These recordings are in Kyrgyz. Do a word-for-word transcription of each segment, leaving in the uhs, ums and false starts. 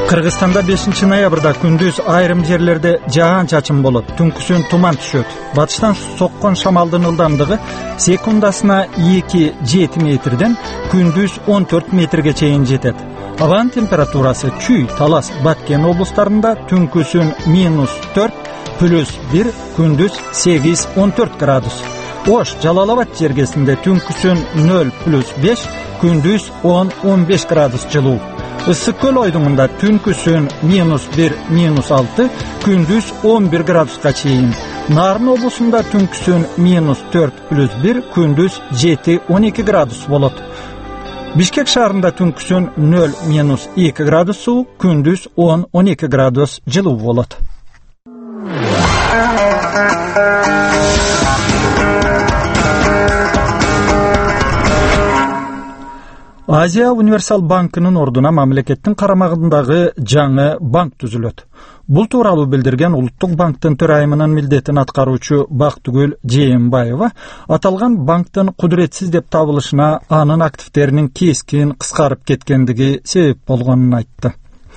Кыргызстанда бешинчи ноябрда күндүз айрым жерлерде жаан-чачын болот, түнкүсүн туман түшөт. Батыштан соккон шамалдын ылдамдыгы секундасына эки жети метрден күндүз он төрт метрге чейин жетет. Абанын температурасы Чүй, Талас, Баткен облустарында түнкүсүн минус төрт, плюс бир, күндүз сегиз он төрт градус. Ош, Жалал-Абад жергесинде түнкүсүн нөл плюс беш, күндүз он он беш градус жылуу. Ысык көл ойдуңунда түнкүсүн минус бир, минус алты, күндүз он бир градуска чейин. Нарын облусунда түнкүсүн минус төрт плюс бир, күндүз жети он эки градус болот. Бишкек шаарында түнкүсүн нөл минус эки градус суук, күндүз он он эки градус жылуу болот. Азия Универсал банкынын ордуна мамлекеттин карамагындагы жаңы банк түзүлөт. Бул тууралуу билдирген Улуттук банктын төрайымынын милдетин аткаруучу Бактыгүл Жээнбаева аталган банктын кудуретсиз деп табылышына анын активдеринин кескин кыскарып кеткендиги себеп болгонун айтты.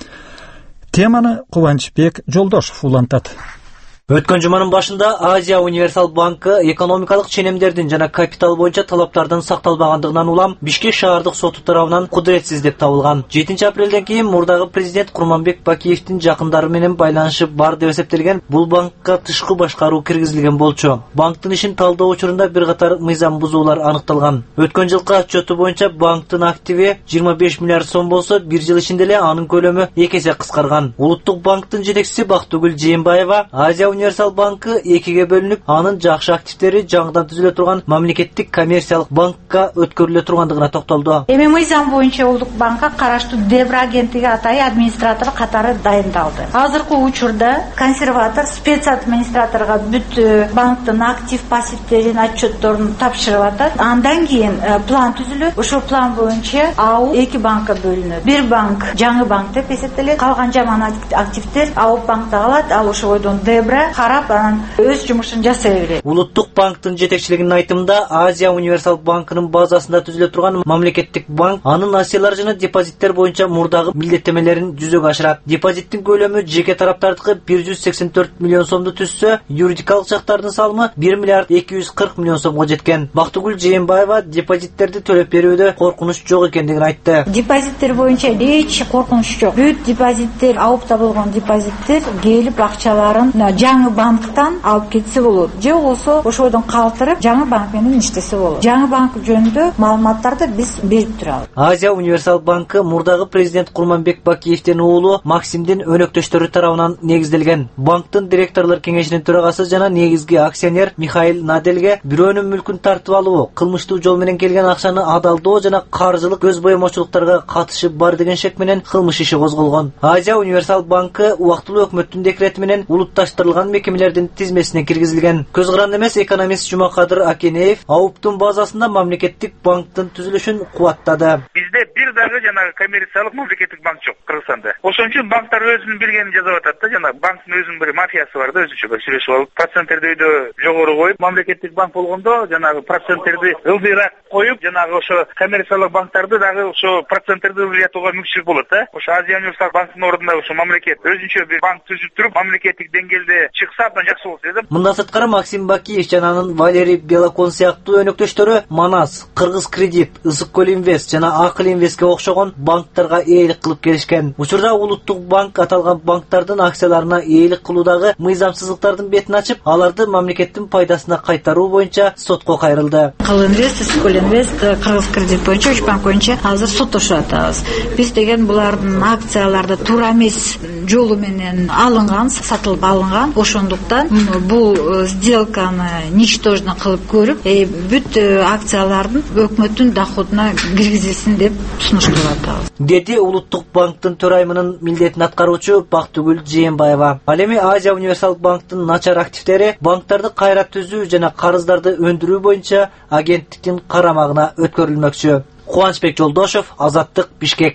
Теманы Кубанычбек Жолдошов улантат. Өткөн жуманын башында Азия Универсал банкы экономикалык ченемдердин жана капитал боюнча талаптардын сакталбагандыгынан улам Бишкек шаардык соту тарабынан кудуретсиз деп табылган. жетинчи апрелден кийин мурдагы президент Курманбек Бакиевдин жакындары менен байланышы бар деп эсептелген бул банкка тышкы башкаруу киргизилген болчу. Банктын ишин талдоо учурунда бир катар мыйзам бузуулар аныкталган. Өткөн жылкы отчету боюнча банктын активи жыйырма беш миллиард сом болсо, бир жыл ичинде эле анын көлөмү эки эсе кыскарган. Улуттук банктын жетекчиси Бактыгүл Жээнбаева Азия Универсал банкы экиге бөлүнүп, анын жакшы активдери жаңыдан түзүлө турган мамлекеттик коммерциялык банкка өткөрүлө тургандыгына токтолду. Эми мыйзам боюнча Улуттук банкка караштуу Дебра агенттиги атайын администратор катары дайындалды. Азыркы учурда консерватор спец администраторго бүт банктын актив пассивтерин отчетторун тапшырып атат. Андан кийин план түзүлөт. Ошол план боюнча АУ эки банкка бөлүнөт. Бир банк жаңы банк деп эсептелет. Калган жаман активдер АУ банкта калат. Ал ошойдон Дебра карап анан өз жумушун жасай берет. Улуттук банктын жетекчилигинин айтымында Азия Универсал банкынын базасында түзүлө турган мамлекеттик банк анын акциялар жана депозиттер боюнча мурдагы милдеттемелерин жүзөгө ашырат. Депозиттин көлөмү жеке тараптардыкы бир жүз сексен төрт миллион сомду түзсө, юридикалык жактардын салымы бир миллиард эки жүз кырк миллион сомго жеткен. Бактыгүл Жээнбаева депозиттерди төлөп берүүдө коркунуч жок экендигин айтты. Депозиттер боюнча эч коркунуч жок. Бүт депозиттер, аупта болгон депозиттер келип акчаларын жаңы банктан алып кетсе болот. Же болсо ошойдон калтырып жаңы банк менен иштесе болот. Жаңы банк жөнүндө маалыматтарды биз берип турабыз. Азия Универсал банкы мурдагы президент Курманбек Бакиевдин уулу Максимдин өнөктөштөрү тарабынан негизделген. Банктын директорлор кеңешинин төрагасы жана негизги акционер Михаил Наделге бирөөнүн мүлкүн тартып алуу, кылмыштуу жол менен келген акчаны адалдоо жана каржылык көз боемочулуктарга катышы бар деген шек менен кылмыш иши козголгон. Азия Универсал банкы убактылуу өкмөттүн декрети менен улутташтырылган мекемелердин тизмесине киргизилген. Көз каранды эмес экономист Жумакадыр Акенеев АУПтун базасында мамлекеттик банктын түзүлүшүн кубаттады. Бизде бир дагы жанагы коммерциялык мамлекеттик банк жок Кыргызстанда. Ошон үчүн банктар өзүнүн билгенин жасап атат да, жана банктын өзүнүн бир мафиясы бар да, өзүнчө бир сүйлөшүп алып, проценттерди өйдө жогору коюп, мамлекеттик банк болгондо жанагы проценттерди ылдыйраак коюп, жанагы ошо коммерциялык банктарды дагы ошо проценттерди ылдыйтууга мүмкүнчүлүк болот да. Ошо Азия Универсал банктын ордуна ошо мамлекет өзүнчө бир банк түзүп туруп, мамлекеттик деңгээлде чыкса абдан жакшы болот дедим. Мындан сырткары Максим Бакиев жана анын Валерий Белокон сыяктуу өнөктөштөрү Манас, Кыргыз Кредит, Ысык Көл Инвест жана Акыл Инвестке окшогон банктарга ээлик кылып келишкен. Учурда Улуттук банк аталган банктардын акцияларына ээлик кылуудагы мыйзамсыздыктардын бетин ачып, аларды мамлекеттин пайдасына кайтаруу боюнча сотко кайрылды. Акыл Инвест, Ысык Көл Инвест, Кыргыз Кредит боюнча үч банк боюнча азыр соттошуп атабыз. Биз деген булардын акцияларды туура эмес жолу менен алынган, сатылып алынган. Ошондуктан бул сделканы ничтожно кылып көрүп, бүт акциялардын өкмөттүн доходуна киргизилсин деп сунуш кылып атабыз. Деди Улуттук банктын төрайымынын милдетин аткаруучу Бактыгүл Жээнбаева. Ал эми Азия Универсал банктын начар активдери банктарды кайра түзүү жана карыздарды өндүрүү боюнча агенттиктин карамагына өткөрүлмөкчү. Кубанычбек Жолдошов, Азаттык, Бишкек.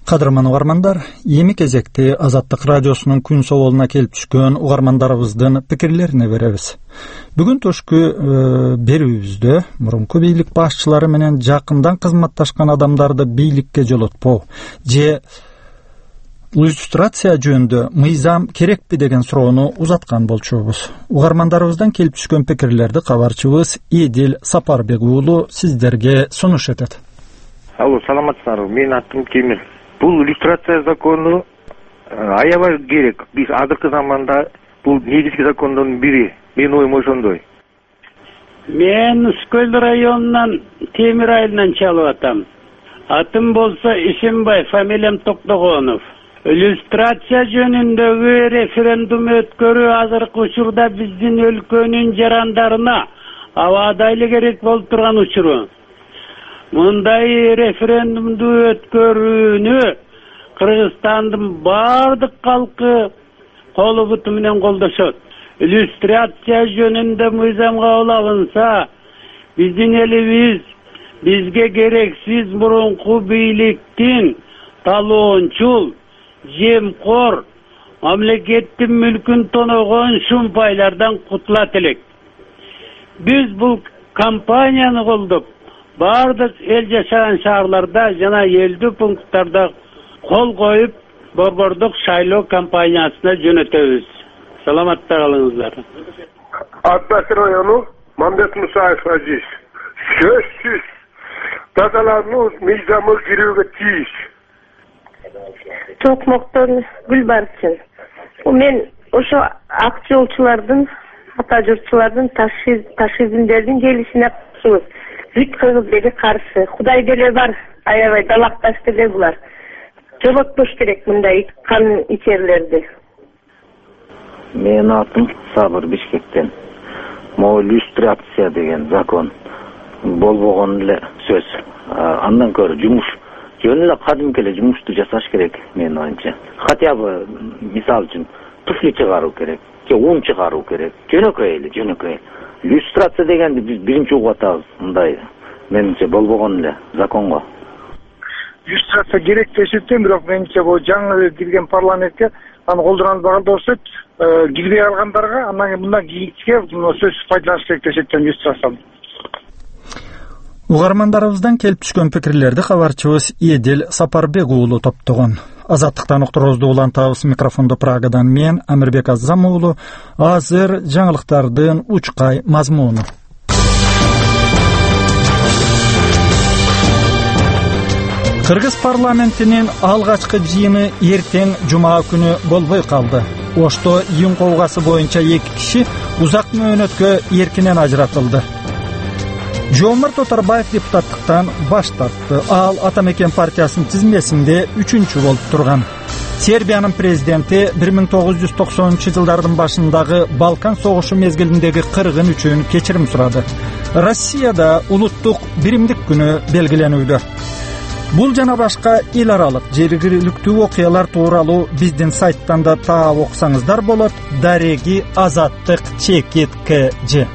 Кадырман угармандар, эми кезекте Азаттык радиосунун күн соолуна келип түшкөн угармандарыбыздын пикирлерине беребиз. Бүгүн төшкү берүүбүздө мурунку бийлик башчылары менен жакындан кызматташкан адамдарды бийликке жолотпоо же иллюстрация жөнүндө мыйзам керекпи деген суроону узаткан болчубуз. Угармандарыбыздан келип түшкөн пикирлерди кабарчыбыз Эдил Сапарбек уулу сиздерге сунуш этет. Алло, саламатсыздарбы? Менин атым Темир. Бул иллюстрация закону аябай керек. Биз азыркы заманда бул негизги закондордун бири. Менин оюм ошондой. Мен Үскөл районунан Темир айылынан чалып атам. Атым болсо Ишимбай, фамилиям Токтогонов. Иллюстрация жөнүндөгү референдум өткөрүү азыркы учурда биздин өлкөнүн жарандарына абадайлы керек болуп турган учуру. Мындай референдумду өткөрүүнү Кыргызстандын бардык калкы колу буту менен колдошот. Иллюстрация жөнүндө мыйзам кабыл алынса, биздин элибиз бизге керексиз мурунку бийликтин талоончул, жемкор, мамлекеттин мүлкүн тоногон шумпайлардан кутулат элек. Биз бул кампанияны колдоп, бардык эл жашаган шаарларда жана элдүү пункттарда кол коюп, борбордук шайлоо кампаниясына жөнөтөбүз. Саламатта калыңыздар. Атбасар району Мамбет Мусаев Азиз. Сөзсүз тазалануу мыйзамы кирүүгө тийиш. Токмоктон Гүлбарчын. Мен ошо ак жолчулардын, ата журтчулардын ташизмдердин келишине каршыбыз. Бүт кыргыз эли каршы. Кудай деле бар, аябай далакташ деле булар. Жолотпош керек мындай кан ичерлерди. Менин атым Сабыр, Бишкектен. Могу иллюстрация деген закон болбогон эле сөз. Андан көрө жумуш жөн эле кадимки эле жумушту жасаш керек менин оюмча. Хотя бы мисал үчүн туфли чыгаруу керек, же ун чыгаруу керек. Жөнөкөй эле, жөнөкөй. Иллюстрация дегенди биз биринчи угуп атабыз. Мындай менимче болбогон эле законго. Иллюстрация керек деп эсептейм, бирок менимче бул жаңы кирген парламентке аны колдонбаганда болсот, кирбей калгандарга андан мындан кийинчиге сөз пайдаланыш керек деп эсептейм иллюстрацияны. Угармандарыбыздан келип түшкөн пикирлерди кабарчыбыз Эдил Сапарбек уулу топтогон. Азаттыктан уктуруубузду улантабыз. Микрофондо Прагадан мен Амирбек Азам уулу. Азыр жаңылыктардын учкай мазмуну. Кыргыз парламентинин алгачкы жыйыны эртең жума күнү болбой калды. Ошто июнь ковгасы боюнча эки киши узак мөөнөткө эркинен ажыратылды. Жоомарт Отарбаев депутаттыктан баш тартты. Ал Атамекен партиясынын тизмесинде үчүнчү болуп турган. Сербиянын президенти бир миң тогуз жүз токсонунчу жылдардын башындагы Балкан согушу мезгилиндеги кыргын үчүн кечирим сурады. Россияда улуттук биримдик күнү белгиленүүдө. Бул жана башка эл аралык жергиликтүү окуялар тууралуу биздин сайттан да таап окусаңыздар болот. Дареги Азаттык чекит кж.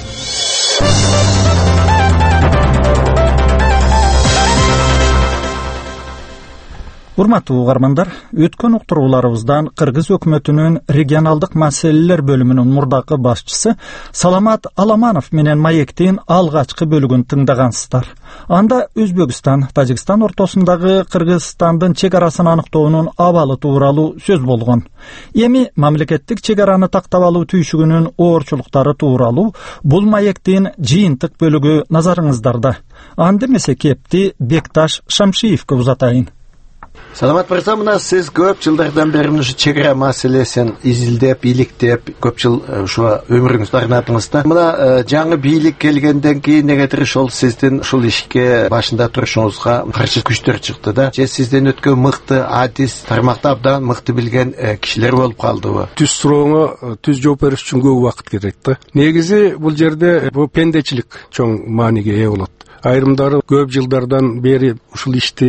Урматтуу угармандар, өткөн уктурууларыбыздан Кыргыз өкмөтүнүн регионалдык маселелер бөлүмүнүн мурдакы башчысы Саламат Аламанов менен маектин алгачкы бөлүгүн тыңдагансыздар. Анда Өзбекстан, Тажикстан ортосундагы Кыргызстандын чек арасын аныктоонун абалы тууралуу сөз болгон. Эми мамлекеттик чек араны тактап алуу түйшүгүнүн оорчулуктары тууралуу бул маектин жыйынтык бөлүгү назарыңыздарда. Анда эмесе кепти Бекташ Шамшиевке узатайын. Саламат мырза, мына сиз көп жылдардан бери ушу чек ара маселесин изилдеп, иликтеп, көп жыл ушу өмүрүңүздү арнадыңызда. Мына жаңы бийлик келгенден кийин негедир ошол сиздин ушул ишке башында турушуңузга каршы күчтөр чыкты да. Же сизден өткөн мыкты адис, тармакта абдан мыкты билген кишилер болуп калдыбы? Түз сурооңо түз жооп бериш үчүн көп убакыт керек да. Негизи бул жерде бул пендечилик чоң мааниге ээ болот. Айрымдары көп жылдардан бери ушул ишти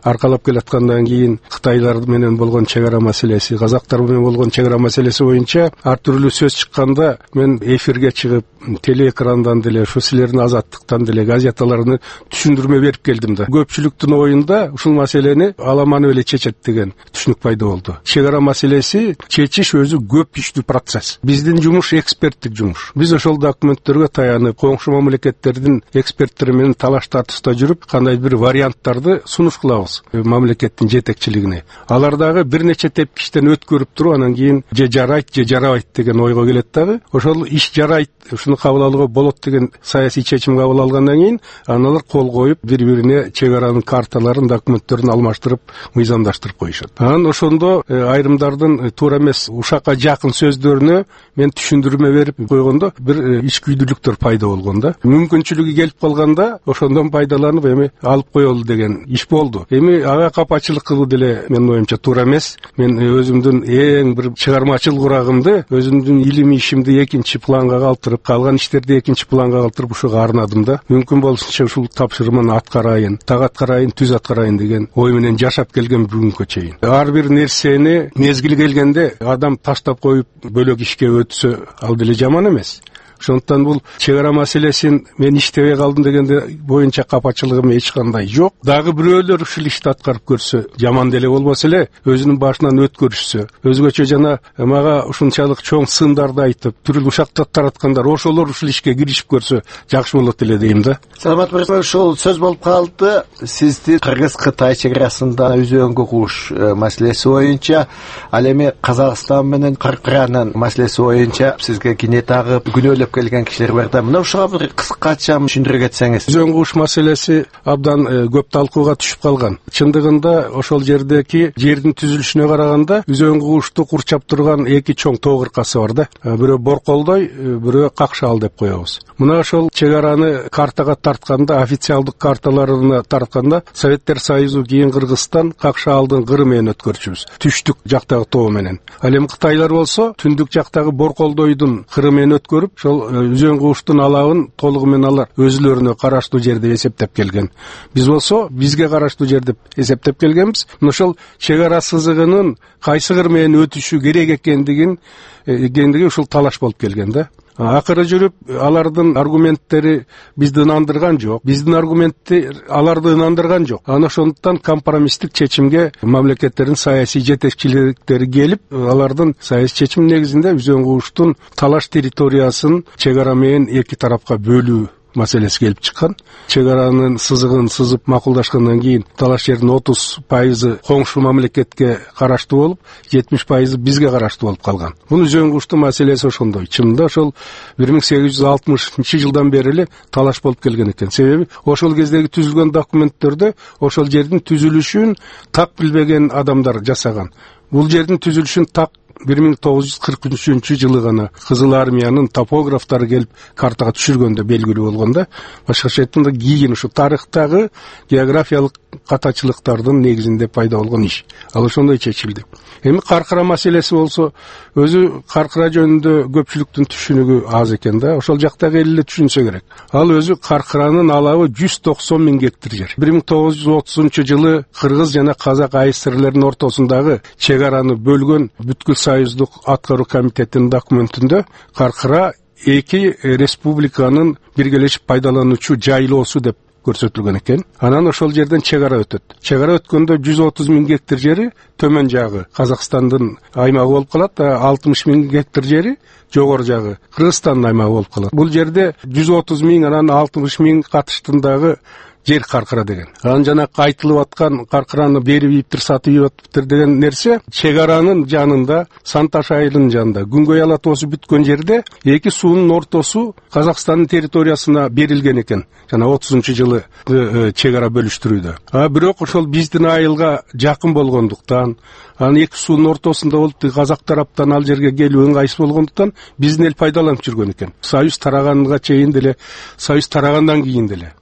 аркалап келаткандан кийин Кытайлар менен болгон чек ара маселеси, казактар менен болгон чек ара маселеси боюнча ар түрлүү сөз чыкканда мен эфирге чыгып телеэкрандан деле ушу силердин Азаттыктан деле газеталарына түшүндүрмө берип келдим да. Көпчүлүктүн оюнда ушул маселени аламаны эле чечет деген түшүнүк пайда болду. Чек ара маселеси чечиш өзү көп иштүү процесс. Биздин жумуш эксперттик жумуш. Биз ошол документтерге таянып, коңшу мамлекеттердин эксперттери менен талаш тартышта жүрүп, кандай бир варианттарды сунуш кылабыз мамлекеттин жетекчилигине. Алар дагы бир нече тепкичтен өткөрүп туруп, анан кийин же жарайт, же жарабайт деген ойго келет дагы. Ошол иш жарайт, ушуну кабыл алууга болот деген саясий чечим кабыл алгандан кийин аналар кол коюп, бири-бирине чек аранын карталарын, документтерин алмаштырып, мыйзамдаштырып коюшат. Анан ошондо айрымдардын туура эмес, ушакка жакын сөздөрүнө мен түшүндүрмө берип койгондо бир ичкүйдүүлүктөр пайда болгон да. Мүмкүнчүлүгү келип калганда ошондон пайдаланып эми алып коелу деген иш болду. Эми ага капачылык кылуу деле менин оюмча туура эмес. Мен өзүмдүн эң бир чыгармачыл курагымды, өзүмдүн илимий ишимди экинчи планга калтырып, калган иштерди экинчи планга калтырып ушуга арнадым да. Мүмкүн болушунча ушул тапшырманы аткарайын, так аткарайын, түз аткарайын деген ой менен жашап келген бүгүнкү чейин. Ар бир нерсени мезгили келгенде адам таштап коюп бөлөк ишке өтсө ал деле жаман эмес. Ошондуктан бул чек ара маселесин мен иштебей калдым дегенде боюнча капачылыгым эч кандай жок. Дагы бирөөлөр ушул ишти аткарып көрсө жаман деле болбосо эле, өзүнүн башынан өткөрүшсө, өзгөчө жана мага ушунчалык чоң сындарды айтып, түрүлүү ушактар тараткандар ошолор ушул ишке киришип көрсө жакшы болот эле дейм да. Саламат мырза, ушул сөз болуп калды. Сизди Кыргыз-Кытай чек арасында үзөңгү кууш маселеси боюнча, ал эми Казакстан менен Кыргызстанын маселеси боюнча сизге кине тагып күнөөлөп келген кишилер бар да. Мына ушуга бир кыскача түшүндүрүп кетсеңиз. Үзөң кууш маселеси абдан көп талкууга түшүп калган. Чындыгында ошол жердеки жердин түзүлүшүнө караганда үзөң куушту курчап турган эки чоң тоо кыркасы бар да. Бирөө Борколдой, бирөө Какшаал деп коебуз. Мына ошол чек араны картага тартканда, официалдык карталарына тартканда Советтер Союзу кийин Кыргызстан Какшаалдын кыры менен өткөрчүбүз. Түштүк жактагы тоо менен. Ал эми Кытайлар болсо түндүк жактагы Борколдойдун кыры менен өткөрүп, ошол үзөң кууштун алабын толугу менен алар өзүлөрүнө караштуу жер деп эсептеп келген. Биз болсо бизге караштуу жер деп эсептеп келгенбиз. Ошол чек ара сызыгынын кайсы кыр менен өтүшү керек экендигин экендиги ушул талаш болуп келген да. Акыры жүрүп алардын аргументтери бизди ынандырган жок. Биздин аргументтер аларды ынандырган жок. Ана ошондуктан компромисстик чечимге мамлекеттердин саясий жетекчиликтери келип, алардын саясий чечим негизинде үзөң кууштун талаш территориясын чек ара менен эки тарапка бөлүү маселеси келип чыккан. Чек аранын сызыгын сызып макулдашкандан кийин талаш жердин отуз пайызы коңшу мамлекетке караштуу болуп, жетимиш пайызы бизге караштуу болуп калган. Бул үзөң кууштун маселеси ошондой. Чынында ошол бир миң сегиз жүз алтымышынчы жылдан бери эле талаш болуп келген экен. Себеби ошол кездеги түзүлгөн документтерде ошол жердин түзүлүшүн так билбеген адамдар жасаган. Бул жердин түзүлүшүн так бир миң тогуз жүз кырк үчүнчү жылы гана Кызыл армиянын топографтары келип картага түшүргөндө белгилүү болгондо, башкача айтканда кийин ушу тарыхтагы географиялык катачылыктардын негизинде пайда болгон иш. Ал ошондой чечилди. Эми каркыра маселеси болсо, өзү каркыра жөнүндө көпчүлүктүн түшүнүгү аз экен да. Ошол жактагы эл эле түшүнсө керек. Ал өзү каркыранын алабы жүз токсон миң гектар жер. бир миң тогуз жүз отузунчу жылы Кыргыз жана Казак АССРлердин ортосундагы чек араны бөлгөн бүткүл союздук аткаруу комитетинин документинде каркыра эки республиканын биргелешип пайдалануучу жайлоосу деп көрсөтүлгөн экен. Анан ошол жерден чек ара өтөт. Чек ара өткөндө жүз отуз миң гектар жери төмөн жагы Казакстандын аймагы болуп калат, алтымыш миң гектар жери жогору жагы Кыргызстандын аймагы болуп калат. Бул жерде жүз отуз миң анан алтымыш миң катыштындагы жер каркыра деген. Анан жана айтылып аткан каркыраны берип ийиптир, сатып ийиптир деген нерсе чек аранын жанында, Санташ айылынын жанында, Күнгөй ала тоосу бүткөн жерде эки суунун ортосу Казакстандын территориясына берилген экен. Жана отузунчу жылы чек ара бөлүштүрүүдө. А бирок ошол биздин айылга жакын болгондуктан, анан эки суунун ортосунда болуп, Казак тараптан ал жерге келүү ыңгайсыз болгондуктан биздин эл пайдаланып жүргөн экен. Союз тараганга чейин деле, союз тарагандан кийин деле.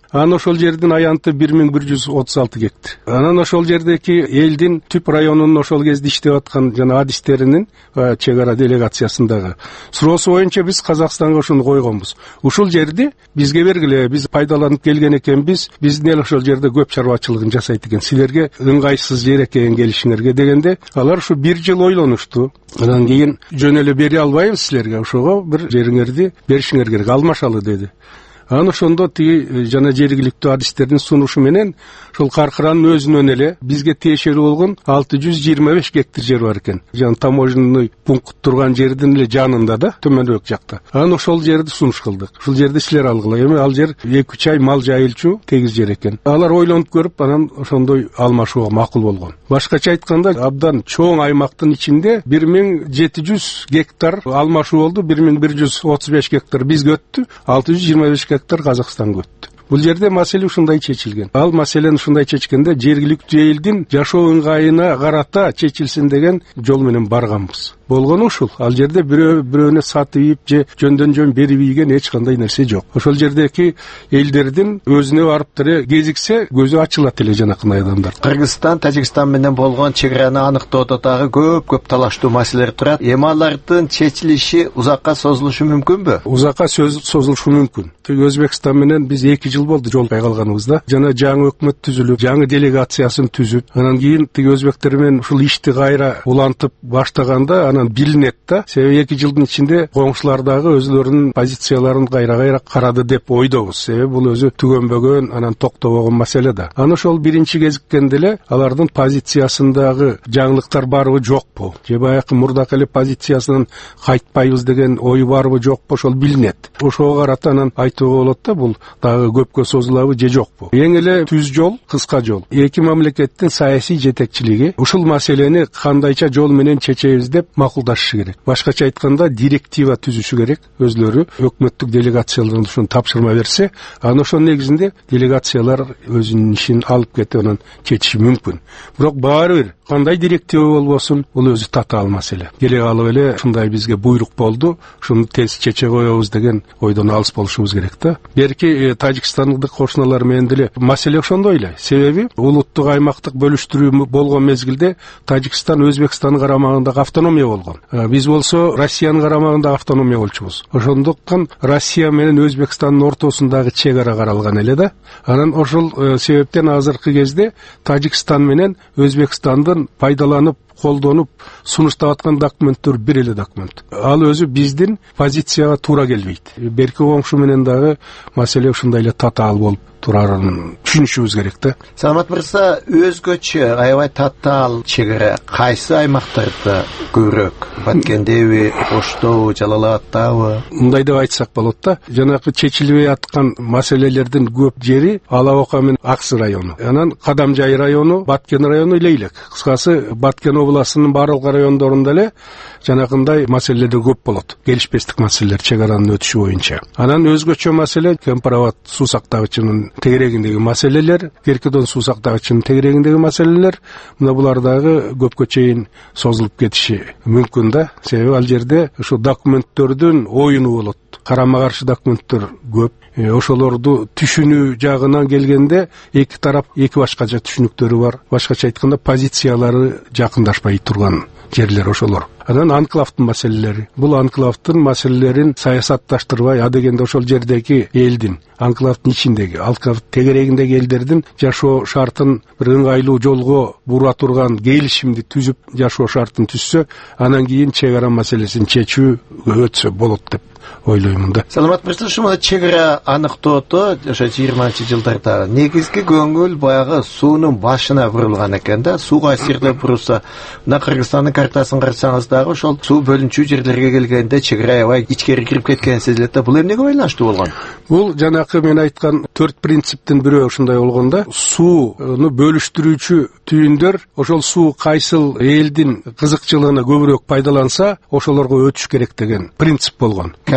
Анан ошол жердин аянты бир миң бир жүз отуз алты гектар. Анан ошол жердеки элдин түп районунун ошол кезде иштеп аткан жана адистеринин чек ара делегациясындагы суроосу боюнча биз Казакстанга ушуну койгонбуз. Ушул жерди бизге бергиле, биз пайдаланып келген экенбиз, биздин эл ошол жерде көп чарбачылыгын жасайт экен. Силерге ыңгайсыз жер экен келишиңерге дегенде, алар ушу бир жыл ойлонушту. Анан кийин жөн эле бере албайбыз силерге, ошого бир жериңерди беришиңер керек, алмашалы деди. Анан ошондо тиги жана жергиликтүү адистердин сунушу менен ошол каркыранын өзүнөн эле бизге тиешелүү болгон алты жүз жыйырма беш гектар жер бар экен. Жана таможенный пункт турган жердин эле жанында да, төмөнүрөөк жакта. Анан ошол жерди сунуш кылдык. Ушул жерди силер алгыла. Эми ал жер эки үч ай мал жайылчу тегиз жер экен. Алар ойлонуп көрүп, анан ошондой алмашууга макул болгон. Башкача айтканда, абдан чоң аймактын ичинде бир миң жети жүз гектар алмашуу болду, бир миң бир жүз отуз беш гектар бизге өттү, алты жүз жыйырма беш гектар Казакстанга өттү. Бул жерде маселе ушундай чечилген. Ал маселени ушундай чечкенде жергиликтүү элдин жашоо ыңгайына карата чечилсин деген жол менен барганбыз. Болгону ушул. Ал жерде бирөө бирөөнө сатып ийип же жөндөн жөн берип ийген эч кандай нерсе жок. Ошол жердеки элдердин өзүнө барып деле кезиксе көзү ачылат эле жанакындай адамдар. Кыргызстан, Тажикстан менен болгон чек араны аныктоодо дагы көп-көп талаштуу маселелер турат. Эми алардын чечилиши узакка созулушу мүмкүнбү? Узакка созулушу мүмкүн. Тиги Өзбекстан менен биз эки жыл болду жолбай калганыбызда. Жана жаңы өкмөт түзүлүп, жаңы делегациясын түзүп, анан кийин тиги өзбектер менен ушул ишти кайра улантып баштаганда анан билинет да. Себеби эки жылдын ичинде коңшулар дагы өзлөрүнүн позицияларын кайра-кайра карады деп ойдобуз. Себеби бул өзү түгөнбөгөн, анан токтобогон маселе да. Анан ошол биринчи кезиккенде эле алардын позициясындагы жаңылыктар барбы жокпу? Же баягы мурдакы эле позициясынан кайтпайбыз деген ой барбы жокпу? Ошол билинет. Ошого карата анан айтууга болот да, бул дагы көпкө созулабы же жокпу? Эң эле түз жол, кыска жол. Эки мамлекеттин саясий жетекчилиги ушул маселени кандайча жол менен чечебиз деп макулдашышы керек. Башкача айтканда, директива түзүшү керек. Өзлөрү өкмөттүк делегациялардан ушуну тапшырма берсе, анан ошонун негизинде делегациялар өзүнүн ишин алып кетип анан чечиши мүмкүн. Бирок баары бир кандай директива болбосун, бул өзү татаал маселе. Келе калып эле ушундай бизге буйрук болду, ушуну тез чече коебуз деген ойдон алыс болушубуз керек да. Берки Тажикстандык кошуналар менен деле маселе ошондой эле. Себеби улуттук аймактык бөлүштүрүү болгон мезгилде Тажикстан Өзбекстандын карамагындагы автономия болгон. Биз болсо Россиянын карамагындагы автономия болчубуз. Ошондуктан Россия менен Өзбекстандын ортосундагы чек ара каралган эле да. Анан ошол себептен азыркы кезде Тажикстан менен Өзбекстандын пайдаланып колдонуп сунуштап аткан документтер бир эле документ. Ал өзү биздин позицияга туура келбейт. Берки коңшу менен дагы маселе ушундай эле татаал болуп турарын түшүнүшүбүз керек да. Саламат мырза, өзгөчө аябай татаал чек ара кайсы аймактарда көбүрөөк? Баткендеби, Оштобу, Жалал-Абадтабы? Мындай деп айтсак болот да. Жанагы чечилбей аткан маселелердин көп жери Ала-Ока менен Аксы району. Анан Кадамжай району, Баткен району элейлек. Кыскасы Баткен областынын барлык райондорунда эле жанагындай маселелер көп болот. Келишпестик маселелер чек аранын өтүшү боюнча. Анан өзгөчө маселе Кемпирабад суу сактагычынын тегерегиндеги маселелер, Керкедон суу сактагычынын тегерегиндеги маселелер, мына булар дагы көпкө чейин созулуп кетиши мүмкүн да. Себеби ал жерде ушу документтердин оюну болот. Карама-каршы документтер көп. Ошолорду түшүнүү жагынан келгенде эки тарап эки башкача түшүнүктөрү бар. Башкача айтканда позициялары жакындашпай турган жерлер ошолор. Анан анклавдын маселелери. Бул анклавдын маселелерин саясатташтырбай, а дегенде ошол жердеги элдин, анклавдын ичиндеги, анклавд тегерегиндеги элдердин жашоо шартын бир ыңгайлуу жолго бура турган келишимди түзүп, жашоо шартын түзсө, анан кийин чек ара маселесин чечүү өтсө болот деп ойлоймун да. Саламат мырза, ушул чек ара аныктоодо ошо жыйырманчы жылдарда негизги көңүл баягы суунун башына бурулган экен да. Суу кайсы жерде бурулса, мына Кыргызстандын картасын карасаңыз дагы ошол суу бөлүнчү жерлерге келгенде чек ара аябай ичкери кирип кеткен сезилет да. Бул эмнеге байланыштуу болгон? Бул жанакы мен айткан төрт принциптин бирөө ушундай болгон да. Сууну бөлүштүрүүчү түйүндөр ошол суу кайсыл элдин кызыкчылыгына көбүрөөк пайдаланса, ошолорго өтүш керек деген принцип болгон.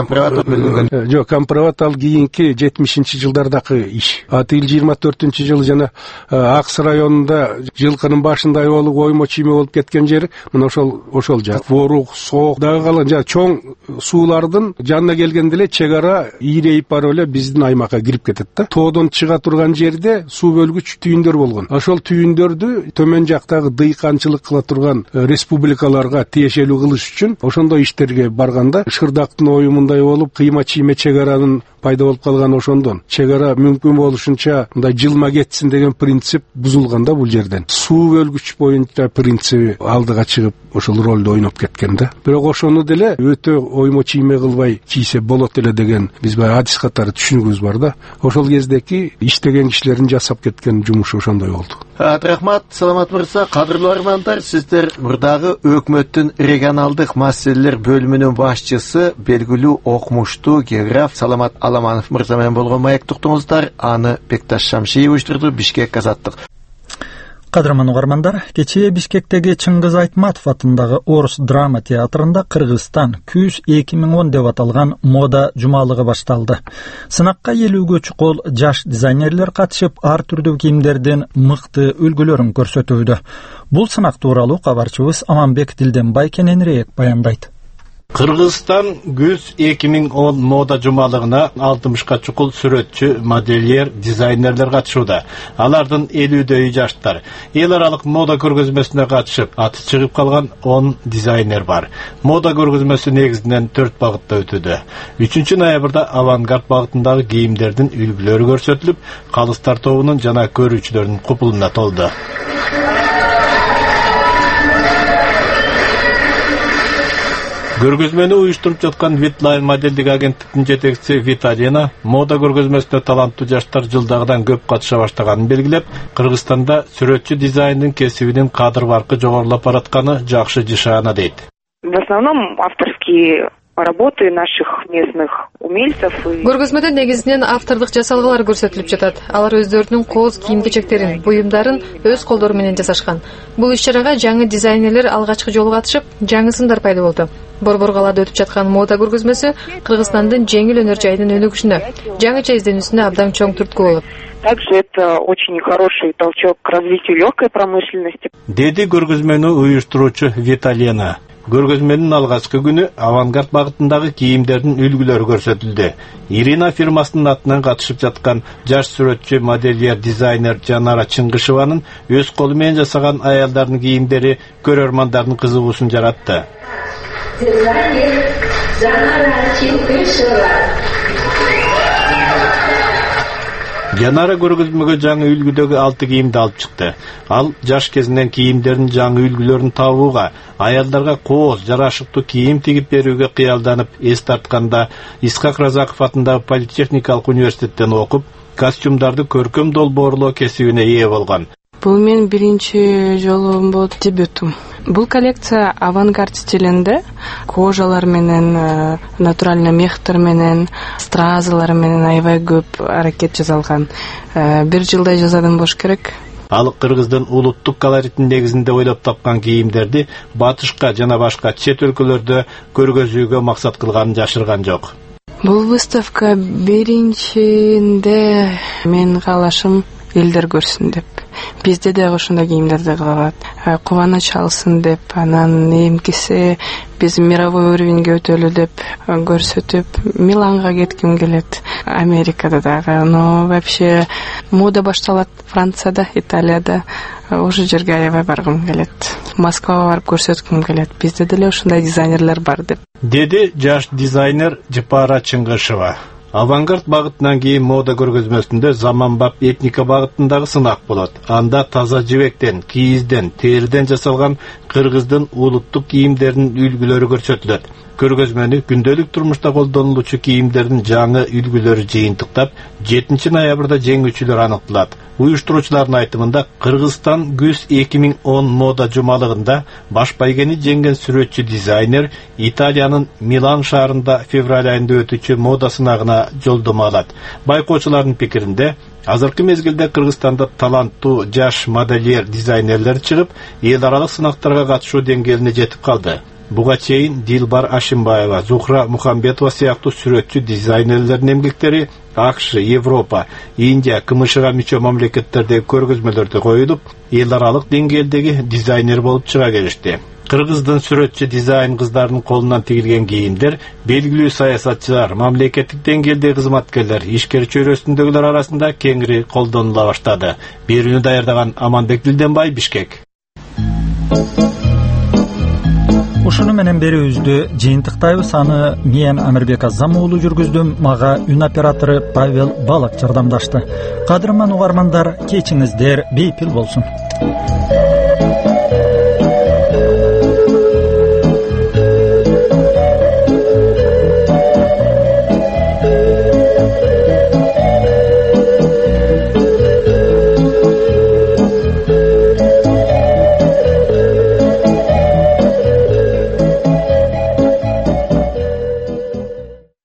компромат бөлүнгөн. Жок, компромат ал кийинки жетимишинчи жылдардагы иш. Атыл жыйырма төртүнчү жылы жана Акс районунда жылкынын башындай болуп оймо чийме болуп кеткен жери мына ошол ошол жак. Ворук, сок дагы калган жана чоң суулардын жанына келгенде эле чек ара ийрейип барып эле биздин аймакка кирип кетет да. Тоодон чыга турган жерде суу бөлгүч түйүндөр болгон. Ошол түйүндөрдү төмөн жактагы дыйканчылык кыла турган республикаларга тиешелүү кылыш үчүн ошондой иштерге барганда Шырдактын ою мындай болуп, кыйма чийме чек аранын пайда болуп калган ошондон. Чек ара мүмкүн болушунча мындай жылма кетсин деген принцип бузулган да бул жерден. Суу бөлгүч боюнча принциби алдыга чыгып ошол ролду ойноп кеткен да. Бирок ошону деле өтө оймо чийме кылбай чийсе болот эле деген биз баягы адис катары түшүнүгүбүз бар да. Ошол кездеки иштеген кишилердин жасап кеткен жумушу ошондой болду. Рахмат, саламат мырза, кадырлуу армандар, сиздер мурдагы өкмөттүн регионалдык маселелер бөлүмүнүн башчысы, белгилүү окумуштуу географ Саламат Аламанов мырза менен болгон маектуктуңуздар. Аны Бекташ Шамшиев уюштурду, Бишкек Азаттык. Кадырман угармандар, кечээ Бишкектеги Чыңгыз Айтматов атындагы Орус драма театрында Кыргызстан күз эки миң он деп аталган мода жумалыгы башталды. Сынакка элүүгө чукул жаш дизайнерлер катышып, ар түрдүү кийимдердин мыкты үлгүлөрүн көрсөтүүдө. Бул сынак тууралуу кабарчыбыз Аманбек Дилденбай кененирээк баяндайт. Кыргызстан күз эки миң он мода жумалыгына алтымышка чукул сүрөтчү, модельер, дизайнерлер катышууда. Алардын элүүдөй жаштар. Эл аралык мода көргөзмөсүнө катышып, аты чыгып калган он дизайнер бар. Мода көргөзмөсү негизинен төрт багытта өтүүдө. үчүнчү ноябрда авангард багытындагы кийимдердин үлгүлөрү көрсөтүлүп, калыстар тобунун жана көрүүчүлөрдүн купулуна толду. Көргөзмөнү уюштуруп жаткан Витлайн модельдик агенттиктин жетекчиси Виталина мода көргөзмөсүнө таланттуу жаштар жылдагыдан көп катыша баштаганын белгилеп, Кыргызстанда сүрөтчү дизайндын кесибинин кадыр баркы жогорулап баратканы жакшы жышаана дейт. В основном авторские работы наших местных умельцев. Көргөзмөдө негизинен автордук жасалгалар көрсөтүлүп жатат. Алар өздөрүнүн кооз кийим-кечектерин, буюмдарын өз колдору менен жасашкан. Бул иш-чарага жаңы дизайнерлер алгачкы жолу катышып, жаңы сындар пайда болду. Борбор калаада өтүп жаткан мода көргөзмөсү Кыргызстандын жеңил өнөр жайынын өнүгүшүнө, жаңыча изденүүсүнө абдан чоң түрткү болот. Также это очень хороший толчок к развитию легкой промышленности. Деди көргөзмөнү уюштуруучу Виталина. Көргөзмөнүн алгачкы күнү авангард багытындагы кийимдердин үлгүлөрү көрсөтүлдү. Ирина фирмасынын атынан катышып жаткан жаш сүрөтчү, модельер, дизайнер Жанара Чыңгышеванын өз колу менен жасаган аялдардын кийимдери көрөрмандардын кызыгуусун жаратты. Дизайнер Жанара Чыңгышева. Жанара көргөзмөгө жаңы үлгүдөгү алты кийимди алып чыкты. Ал жаш кезинен кийимдердин жаңы үлгүлөрүн табууга, аялдарга кооз, жарашыктуу кийим тигип берүүгө кыялданып, эс тартканда Исхак Разаков атындагы политехникалык университеттен окуп, костюмдарды көркөм долбоорлоо кесибине ээ болгон. Бул мен биринчи жолу болот дебютум. Бул коллекция авангард стилинде, кожалар менен, натуральный мехтер менен, стразалар менен аябай көп аракет жасалган. Бир жылдай жасадым болуш керек. Ал Кыргыздын улуттук колоритин негизинде ойлоп тапкан кийимдерди батышка жана башка чет өлкөлөрдө көргөзүүгө максат кылганын жашырган жок. Бул выставка биринчинде мен каалашым элдер көрсүн деп. Бизде дагы ошондой кийимдерди кылат. Кубаныч алсын деп, анан эмкиси биз мировой уровеньге өтөлү деп көрсөтүп, Миланга кетким келет, Америкада дагы. Но вообще мода башталат Францияда, Италияда. Ошол жерге аябай баргым келет. Москвага барып көрсөткүм келет. Бизде деле ошондой дизайнерлер бар деп. Деди жаш дизайнер Жапара Чыңгышева. Авангард багытынан кийин мода көргөзмөсүндө заманбап этника багытындагы сынак болот. Анда таза жибектен, кийизден, териден жасалган Кыргыздын улуттук кийимдеринин үлгүлөрү көрсөтүлөт. Көргөзмөнү күндөлүк турмушта колдонулуучу кийимдердин жаңы үлгүлөрү жыйынтыктап, жетинчи ноябрда жеңүүчүлөр аныкталат. Уюштуруучулардын айтымында Кыргызстан күз эки миң он мода жумалыгында баш байгени жеңген сүрөтчү дизайнер Италиянын Милан шаарында февраль айында өтүүчү мода сынагына жолдомо алат. Байкоочулардын пикиринде азыркы мезгилде Кыргызстанда таланттуу жаш модельер, дизайнерлер чыгып, эл аралык сынактарга катышуу деңгээлине жетип калды. Буга чейин Дилбар Ашимбаева, Зухра Мухамбетова сыяктуу сүрөтчү дизайнерлердин эмгектери АКШ, Европа, Индия, КМШга мүчө мамлекеттердеги көргөзмөлөрдө коюлуп, эл аралык деңгээлдеги дизайнер болуп чыга келишти. Кыргыздын сүрөтчү дизайн кыздарынын колунан тигилген кийимдер белгилүү саясатчылар, мамлекеттик деңгээлдеги кызматкерлер, ишкер чөйрөсүндөгүлөр арасында кеңири колдонула баштады. Берүүнү даярдаган Аманбек Дилденбай, Бишкек. Ушуну менен берүүбүздү жыйынтыктайбыз. Аны мен Амирбек Азам уулу жүргүздүм. Мага үн оператору Павел Балак жардамдашты. Кадырман угармандар, кечиңиздер бейпил болсун.